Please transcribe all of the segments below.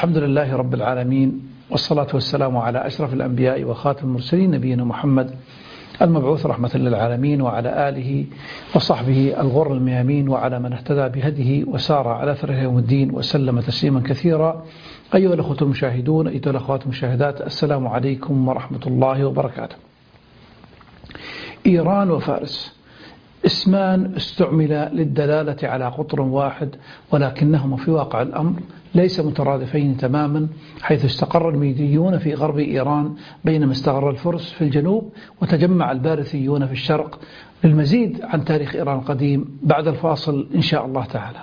الحمد لله رب العالمين، والصلاة والسلام على أشرف الأنبياء وخاتم المرسلين نبينا محمد المبعوث رحمة للعالمين، وعلى آله وصحبه الغر الميامين، وعلى من اهتدى بهديه وسار على أثره يوم الدين وسلم تسليما كثيرا. أيها الأخوة المشاهدون، أيها الأخوات المشاهدات، السلام عليكم ورحمة الله وبركاته. إيران وفارس اسمان استعملا للدلالة على قطر واحد، ولكنهما في واقع الأمر ليس مترادفين تماما، حيث استقر الميديون في غرب إيران بينما استقر الفرس في الجنوب، وتجمع البارثيون في الشرق. للمزيد عن تاريخ إيران القديم بعد الفاصل إن شاء الله تعالى.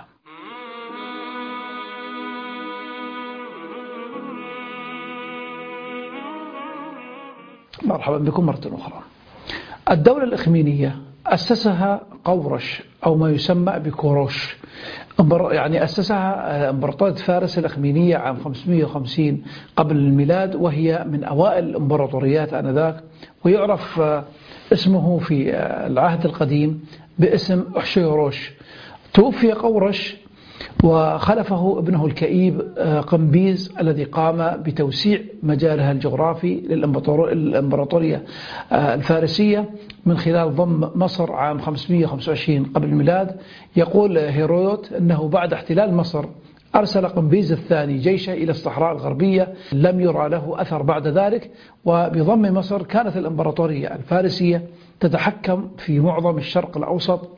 مرحبا بكم مرة أخرى. الدولة الإخمينية أسسها قورش أو ما يسمى بكوروش، يعني أسسها إمبراطورية فارس الإخمينية عام 550 قبل الميلاد، وهي من أوائل الإمبراطوريات آنذاك، ويعرف اسمه في العهد القديم باسم أحشيروش. توفي قورش وخلفه ابنه الكئيب قمبيز، الذي قام بتوسيع مجالها الجغرافي للإمبراطورية الفارسية من خلال ضم مصر عام 525 قبل الميلاد. يقول هيرودوت أنه بعد احتلال مصر أرسل قمبيز الثاني جيشه إلى الصحراء الغربية، لم يرى له أثر بعد ذلك، وبضم مصر كانت الإمبراطورية الفارسية تتحكم في معظم الشرق الأوسط.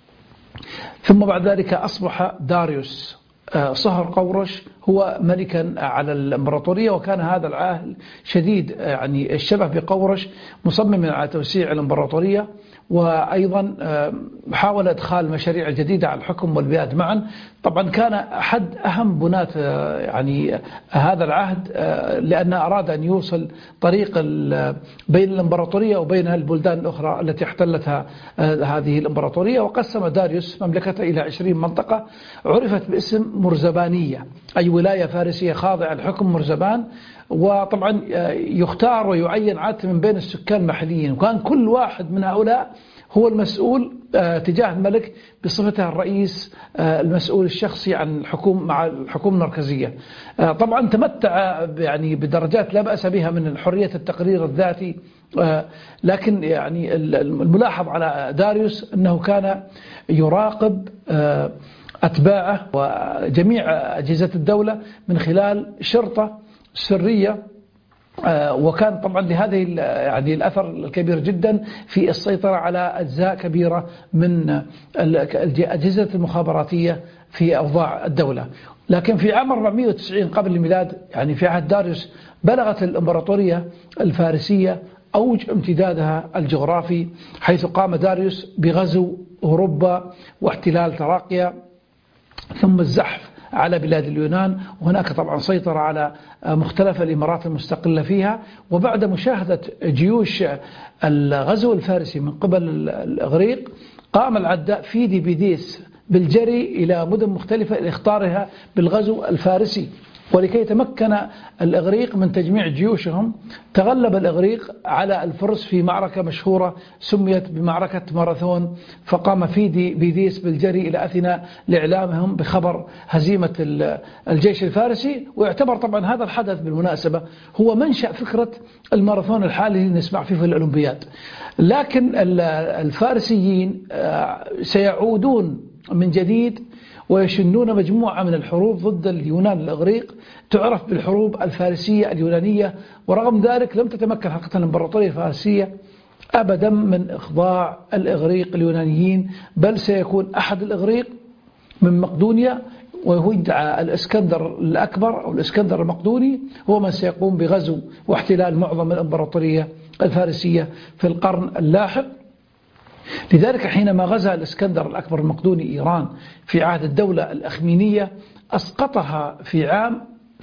ثم بعد ذلك أصبح داريوس صهر قورش هو ملكا على الإمبراطورية، وكان هذا العاهل شديد يعني الشبه بقورش، مصمما على توسيع الإمبراطورية، وأيضا حاول إدخال مشاريع جديدة على الحكم والبلاد معا. طبعا كان أحد أهم بناة يعني هذا العهد، لأنه أراد أن يوصل طريق بين الإمبراطورية وبين البلدان الأخرى التي احتلتها هذه الإمبراطورية. وقسم داريوس مملكته إلى 20 منطقة عرفت باسم مرزبانية، أي ولاية فارسية خاضعة لحكم مرزبان، وطبعا يختار ويعين عادة من بين السكان المحليين، وكان كل واحد من هؤلاء هو المسؤول تجاه الملك بصفته الرئيس المسؤول الشخصي عن الحكومة مع الحكومة المركزية. طبعا تمتع يعني بدرجات لا بأس بها من حرية التقرير الذاتي، لكن يعني الملاحظ على داريوس أنه كان يراقب أتباعه وجميع أجهزة الدولة من خلال شرطة سرية، وكان طبعا لهذه يعني الأثر الكبير جدا في السيطرة على أجزاء كبيرة من الأجهزة المخابراتية في أوضاع الدولة. لكن في عام 490 قبل الميلاد، يعني في عهد داريوس، بلغت الإمبراطورية الفارسية أوج امتدادها الجغرافي، حيث قام داريوس بغزو أوروبا واحتلال تراقيا، ثم الزحف على بلاد اليونان، وهناك طبعا سيطر على مختلف الإمارات المستقلة فيها. وبعد مشاهدة جيوش الغزو الفارسي من قبل الإغريق، قام العداء فيدي بيديس بالجري إلى مدن مختلفة لاختارها بالغزو الفارسي. ولكي يتمكن الإغريق من تجميع جيوشهم، تغلب الإغريق على الفرس في معركة مشهورة سميت بمعركة ماراثون، فقام فيدي بيديس بالجري إلى أثينا لإعلامهم بخبر هزيمة الجيش الفارسي. ويعتبر طبعا هذا الحدث بالمناسبة هو منشأ فكرة الماراثون الحالي اللي نسمع فيه في الأولمبياد. لكن الفارسيين سيعودون من جديد ويشنون مجموعة من الحروب ضد اليونان الإغريق، تعرف بالحروب الفارسية اليونانية. ورغم ذلك لم تتمكن حقيقة الإمبراطورية الفارسية أبدا من إخضاع الإغريق اليونانيين، بل سيكون أحد الإغريق من مقدونيا، وهو يدعى الإسكندر الأكبر أو الإسكندر المقدوني، هو من سيقوم بغزو واحتلال معظم الإمبراطورية الفارسية في القرن اللاحق. لذلك حينما غزا الإسكندر الأكبر المقدوني إيران في عهد الدولة الأخمينية، أسقطها في عام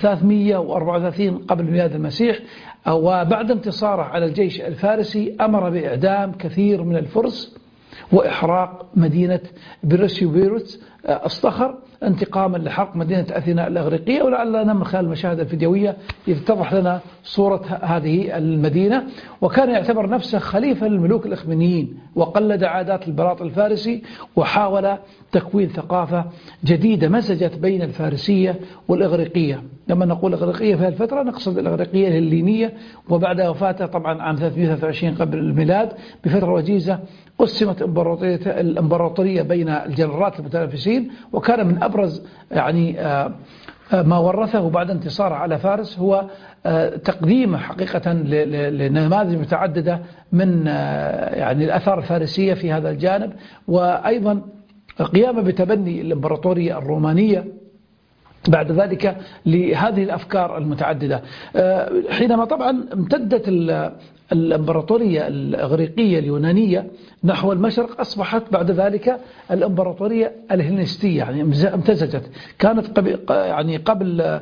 334 قبل ميلاد المسيح، وبعد انتصاره على الجيش الفارسي أمر بإعدام كثير من الفرس وإحراق مدينة بيروسيوبيروس اصطخر انتقاما لحرق مدينة أثينا الإغريقية. ولعلنا من خلال المشاهد الفيديوية يتضح لنا صورة هذه المدينة. وكان يعتبر نفسه خليفة للملوك الإخمينيين، وقلد عادات البلاط الفارسي، وحاول تكوين ثقافة جديدة مزجت بين الفارسية والإغريقية. لما نقول إغريقية في هذه الفترة نقصد الإغريقية الهلينية. وبعد وفاته طبعا عام 323 قبل الميلاد بفترة وجيزة قسمت الإمبراطورية بين الجنرالات المتنافسين. وكان من أبرز يعني ما ورثه بعد انتصاره على فارس هو تقديمه حقيقة لنماذج متعددة من يعني الآثار الفارسية في هذا الجانب، وأيضا قيامه بتبني الإمبراطورية الرومانية بعد ذلك لهذه الأفكار المتعددة. حينما طبعا امتدت الإمبراطورية الإغريقية اليونانية نحو المشرق، أصبحت بعد ذلك الإمبراطورية الهلينستية، يعني امتزجت. كانت يعني قبل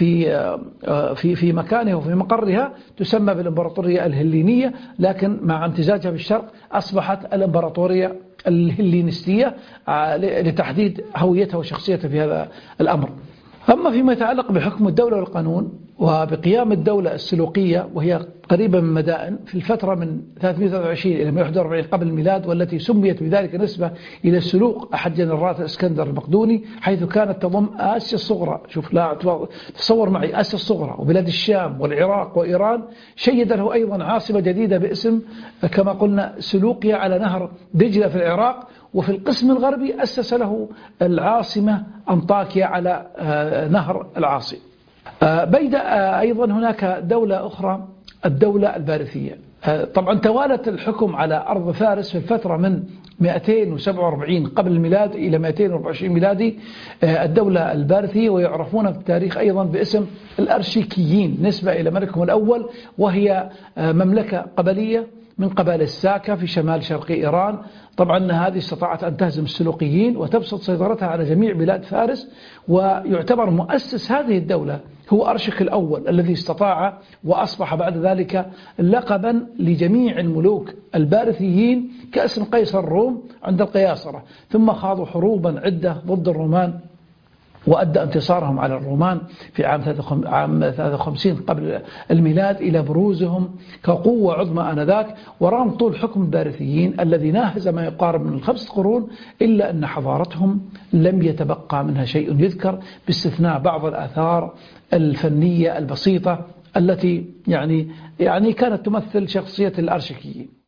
في مكانها وفي مقرها تسمى بالإمبراطورية الهلينية، لكن مع امتزاجها بالشرق أصبحت الإمبراطورية الهلينستية لتحديد هويتها وشخصيتها في هذا الأمر. أما فيما يتعلق بحكم الدولة والقانون وبقيام الدولة السلوقية، وهي قريبة من مدائن في الفترة من 323 إلى 141 قبل الميلاد، والتي سميت بذلك نسبة إلى السلوق أحد جنرالات الإسكندر المقدوني، حيث كانت تضم آسيا الصغرى. شوف، لا تصور معي، آسيا الصغرى وبلاد الشام والعراق وإيران. شيد له أيضا عاصمة جديدة باسم كما قلنا سلوقيا على نهر دجلة في العراق. وفي القسم الغربي أسس له العاصمة أنطاكيا على نهر العاصي. بيد أيضا هناك دولة أخرى، الدولة البارثية. طبعا توالت الحكم على أرض فارس في الفترة من 247 قبل الميلاد إلى 224 ميلادي الدولة البارثية، ويعرفون في التاريخ أيضا باسم الأرشيكيين نسبة إلى ملكهم الأول، وهي مملكة قبلية من قبائل الساكا في شمال شرقي إيران. طبعا هذه استطاعت أن تهزم السلوقيين وتبسط سيطرتها على جميع بلاد فارس. ويعتبر مؤسس هذه الدولة هو أرشك الأول، الذي استطاع وأصبح بعد ذلك لقبا لجميع الملوك البارثيين كاسم قيصر الروم عند القياصرة. ثم خاضوا حروبا عدة ضد الرومان، وأدى انتصارهم على الرومان في عام 53 قبل الميلاد إلى بروزهم كقوة عظمى آنذاك. ورغم طول حكم البارثيين الذي ناهز ما يقارب من 5 قرون، إلا أن حضارتهم لم يتبقى منها شيء يذكر، باستثناء بعض الآثار الفنية البسيطة التي يعني كانت تمثل شخصية الأرشكيين.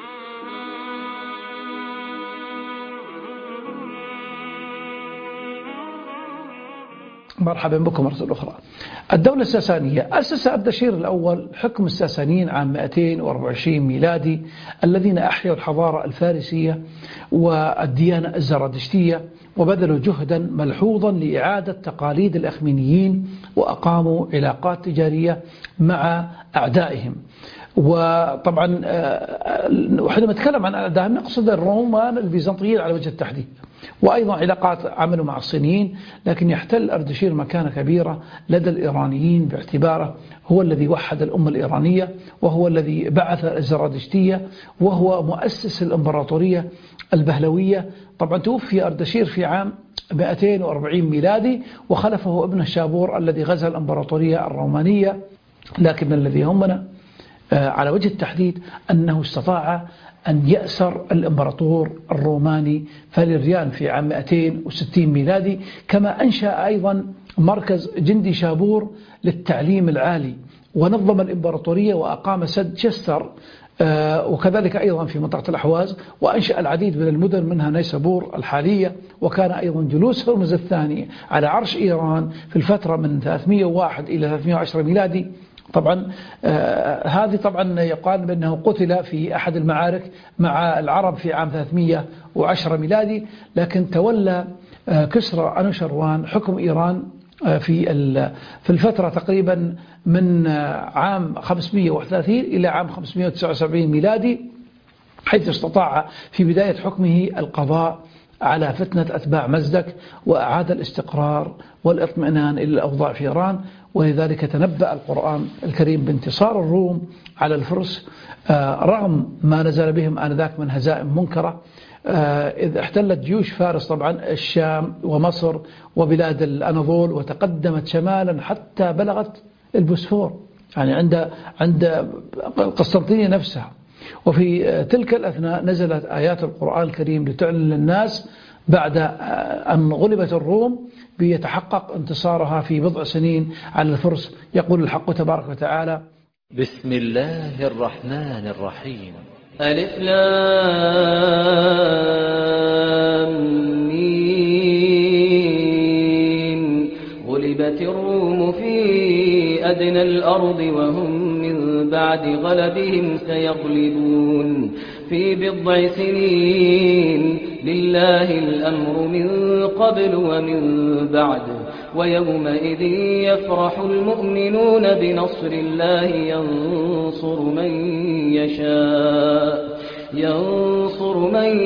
مرحبا بكم مرة أخرى. الدولة الساسانية أسس أردشير الأول حكم الساسانيين عام 224 ميلادي، الذين أحيوا الحضارة الفارسية والديانة الزرادشتية، وبذلوا جهدا ملحوظا لإعادة تقاليد الأخمينيين، وأقاموا علاقات تجارية مع أعدائهم. وطبعا وحينما نتكلم عن أعدائهم نقصد الرومان البيزنطيين على وجه التحديد، وأيضا علاقات عملوا مع الصينيين. لكن يحتل أردشير مكانة كبيرة لدى الإيرانيين باعتباره هو الذي وحد الأمة الإيرانية، وهو الذي بعث الزرادشتية، وهو مؤسس الإمبراطورية البهلوية. طبعا توفي أردشير في عام 240 ميلادي، وخلفه ابنه شابور الذي غزا الإمبراطورية الرومانية. لكن الذي يهمنا على وجه التحديد أنه استطاع أن يأسر الإمبراطور الروماني فاليريان في عام 260 ميلادي، كما أنشأ أيضا مركز جندي شابور للتعليم العالي، ونظم الإمبراطورية وأقام سد شستر، وكذلك أيضا في منطقة الأحواز، وأنشأ العديد من المدن منها نيسابور الحالية. وكان أيضا جلوس هرمز الثاني على عرش إيران في الفترة من 301 إلى 310 ميلادي. طبعا هذه طبعا يقال بأنه قتل في أحد المعارك مع العرب في عام 310 ميلادي. لكن تولى كسرى أنوشروان حكم إيران في الفترة تقريبا من عام 530 إلى عام 579 ميلادي، حيث استطاع في بداية حكمه القضاء على فتنة أتباع مزدك، وأعاد الاستقرار والاطمئنان إلى الأوضاع في إيران. ولذلك تنبأ القرآن الكريم بانتصار الروم على الفرس رغم ما نزل بهم آنذاك من هزائم منكرة، إذ احتلت جيوش فارس طبعا الشام ومصر وبلاد الأناضول، وتقدمت شمالا حتى بلغت البوسفور، يعني عند القسطنطينية نفسها. وفي تلك الأثناء نزلت آيات القرآن الكريم لتعلن للناس بعد أن غلبت الروم بيتحقق انتصارها في بضع سنين على الفرس. يقول الحق تبارك وتعالى: بسم الله الرحمن الرحيم. ألف لام ميم. غلبت الروم في أدنى الأرض وهم من بعد غلبهم سيغلبون في بضع سنين. لله الأمر من قبل ومن بعد، ويومئذ يفرح المؤمنون بنصر الله ينصر من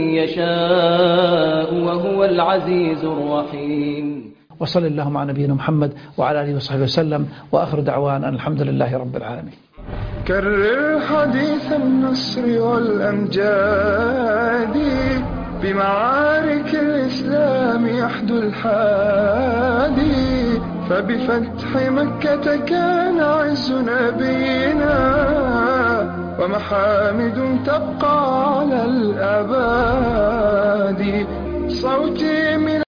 يشاء وهو العزيز الرحيم. وصل اللهم على نبينا محمد وعلى آله وصحبه وسلم، وآخر دعوانا الحمد لله رب العالمين. كرر حديث النصر والأمجاد بمعارك الإسلام يحدو الحادي، فبفتح مكة كان عز نبينا ومحامد تبقى على الأباد. صوتي من